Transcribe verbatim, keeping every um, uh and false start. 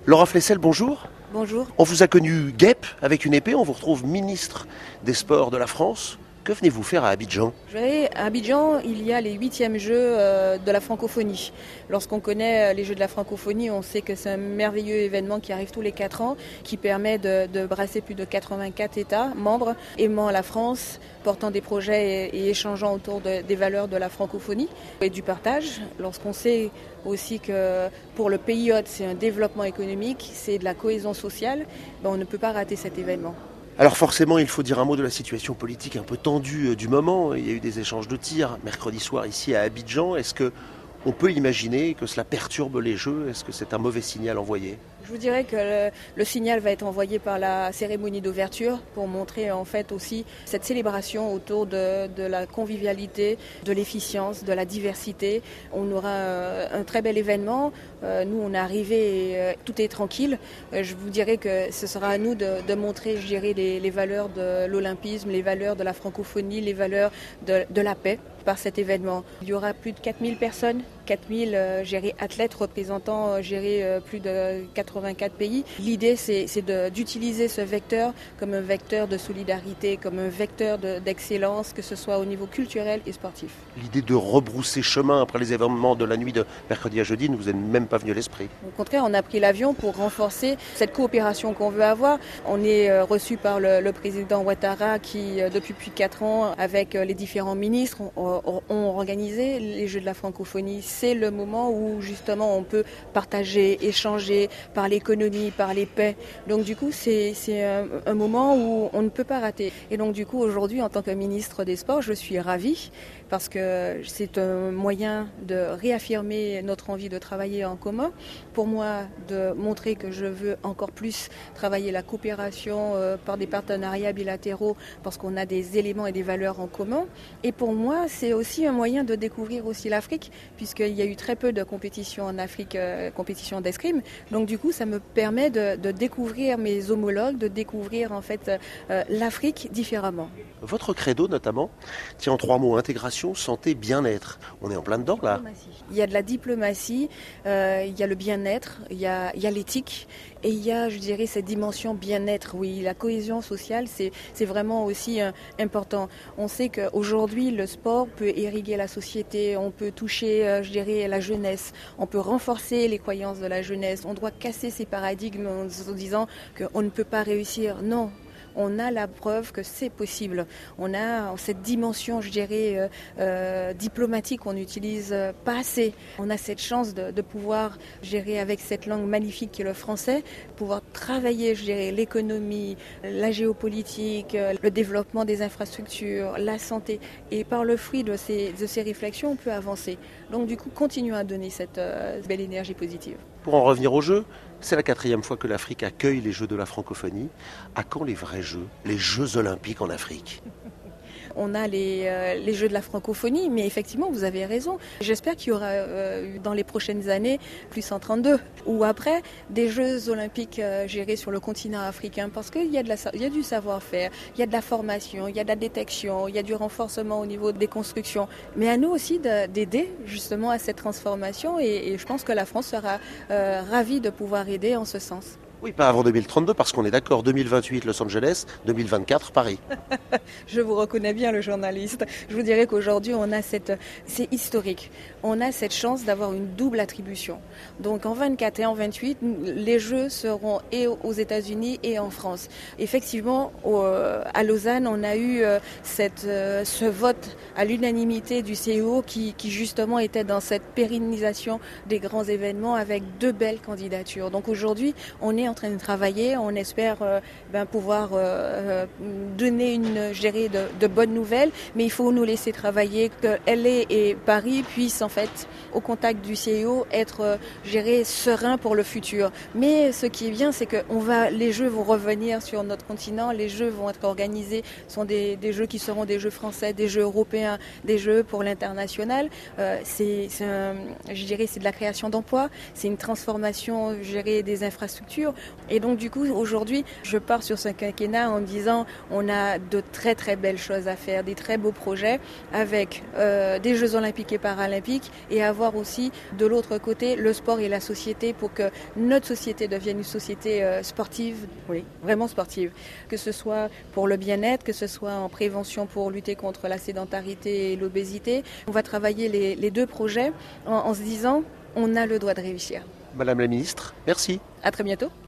Laura Flessel, bonjour. Bonjour. On vous a connu guêpe avec une épée, on vous retrouve ministre des Sports de la France. Que venez-vous faire à Abidjan ? Je vais à Abidjan, il y a les huitièmes Jeux de la francophonie. Lorsqu'on connaît les Jeux de la francophonie, on sait que c'est un merveilleux événement qui arrive tous les quatre ans, qui permet de, de brasser plus de quatre-vingt-quatre États membres, aimant la France, portant des projets et, et échangeant autour de, des valeurs de la francophonie et du partage. Lorsqu'on sait aussi que pour le pays hôte, c'est un développement économique, c'est de la cohésion sociale, ben on ne peut pas rater cet événement. Alors forcément, il faut dire un mot de la situation politique un peu tendue du moment. Il y a eu des échanges de tirs mercredi soir ici à Abidjan. Est-ce qu'on peut imaginer que cela perturbe les Jeux ? Est-ce que c'est un mauvais signal envoyé ? Je vous dirais que le, le signal va être envoyé par la cérémonie d'ouverture pour montrer en fait aussi cette célébration autour de, de la convivialité, de l'efficience, de la diversité. On aura un, un très bel événement. Euh, nous, on est arrivé et euh, tout est tranquille. Euh, je vous dirais que ce sera à nous de, de montrer, je dirais, les, les valeurs de l'olympisme, les valeurs de la francophonie, les valeurs de, de la paix par cet événement. Il y aura plus de quatre mille personnes, quatre mille euh, gérés athlètes représentant euh, gérés, euh, plus de quatre-vingt-quatre pays. L'idée, c'est, c'est de, d'utiliser ce vecteur comme un vecteur de solidarité, comme un vecteur de, d'excellence, que ce soit au niveau culturel et sportif. L'idée de rebrousser chemin après les événements de la nuit de mercredi à jeudi ne vous est même pas venue à l'esprit ? Au contraire, on a pris l'avion pour renforcer cette coopération qu'on veut avoir. On est euh, reçu par le, le président Ouattara qui, euh, depuis plus de quatre ans, avec euh, les différents ministres, on, ont organisé les Jeux de la francophonie. C'est le moment où justement on peut partager, échanger par l'économie, par les paix. Donc du coup c'est, c'est un, un moment où on ne peut pas rater. Et donc du coup aujourd'hui en tant que ministre des Sports, je suis ravie parce que c'est un moyen de réaffirmer notre envie de travailler en commun. Pour moi, de montrer que je veux encore plus travailler la coopération euh, par des partenariats bilatéraux parce qu'on a des éléments et des valeurs en commun. Et pour moi, c'est aussi un moyen de découvrir aussi l'Afrique, puisqu'il y a eu très peu de compétitions en Afrique, euh, compétitions d'escrime. Donc du coup, ça me permet de, de découvrir mes homologues, de découvrir en fait euh, l'Afrique différemment. Votre credo notamment tient en trois mots: intégration, santé, bien-être. On est en plein dedans là. Il y a de la diplomatie, euh, il y a le bien-être, il y a, il y a l'éthique et il y a, je dirais, cette dimension bien-être. Oui, la cohésion sociale, c'est, c'est vraiment aussi euh, important. On sait qu'aujourd'hui, le sport peut irriguer la société, on peut toucher, euh, je dirais, la jeunesse, on peut renforcer les croyances de la jeunesse. On doit casser ces paradigmes en se disant qu'on ne peut pas réussir. Non. On a la preuve que c'est possible. On a cette dimension, je dirais, euh, euh, diplomatique qu'on n'utilise pas assez. On a cette chance de, de pouvoir gérer avec cette langue magnifique qui est le français, pouvoir travailler, je dirais, l'économie, la géopolitique, le développement des infrastructures, la santé. Et par le fruit de ces, de ces réflexions, on peut avancer. Donc du coup, continuons à donner cette euh, belle énergie positive. Pour en revenir aux Jeux, c'est la quatrième fois que l'Afrique accueille les Jeux de la francophonie. À quand les vrais Jeux, les Jeux olympiques en Afrique ? On a les, euh, les Jeux de la francophonie, mais effectivement, vous avez raison. J'espère qu'il y aura euh, dans les prochaines années, plus cent trente-deux, ou après, des Jeux olympiques euh, gérés sur le continent africain, parce qu'il y a, de la, il y a du savoir-faire, il y a de la formation, il y a de la détection, il y a du renforcement au niveau des constructions. Mais à nous aussi de, d'aider justement à cette transformation, et, et je pense que la France sera euh, ravie de pouvoir aider en ce sens. Oui, pas avant deux mille trente-deux, parce qu'on est d'accord, deux mille vingt-huit Los Angeles, deux mille vingt-quatre Paris. Je vous reconnais bien, le journaliste. Je vous dirais qu'aujourd'hui, on a cette, c'est historique. On a cette chance d'avoir une double attribution. Donc en vingt-quatre et en vingt-huit, les Jeux seront et aux États-Unis et en France. Effectivement, au, à Lausanne, on a eu cette, ce vote à l'unanimité du C E O qui, qui justement était dans cette pérennisation des grands événements avec deux belles candidatures. Donc aujourd'hui, on est en train de travailler, on espère euh, ben, pouvoir euh, donner une gérée de, de bonnes nouvelles, mais il faut nous laisser travailler, que L A et Paris puissent en fait, au contact du C E O, être euh, gérés sereins pour le futur. Mais ce qui est bien, c'est que on va, les Jeux vont revenir sur notre continent, les Jeux vont être organisés, ce sont des, des Jeux qui seront des Jeux français, des Jeux européens, des Jeux pour l'international. Euh, c'est, c'est un, je dirais, c'est de la création d'emplois, c'est une transformation, je dirais, des infrastructures. Et donc du coup, aujourd'hui, je pars sur ce quinquennat en disant on a de très très belles choses à faire, des très beaux projets avec euh, des Jeux olympiques et paralympiques et avoir aussi de l'autre côté le sport et la société pour que notre société devienne une société euh, sportive, oui, vraiment sportive. Que ce soit pour le bien-être, que ce soit en prévention pour lutter contre la sédentarité et l'obésité. On va travailler les, les deux projets en, en se disant on a le droit de réussir. Madame la ministre, merci. À très bientôt.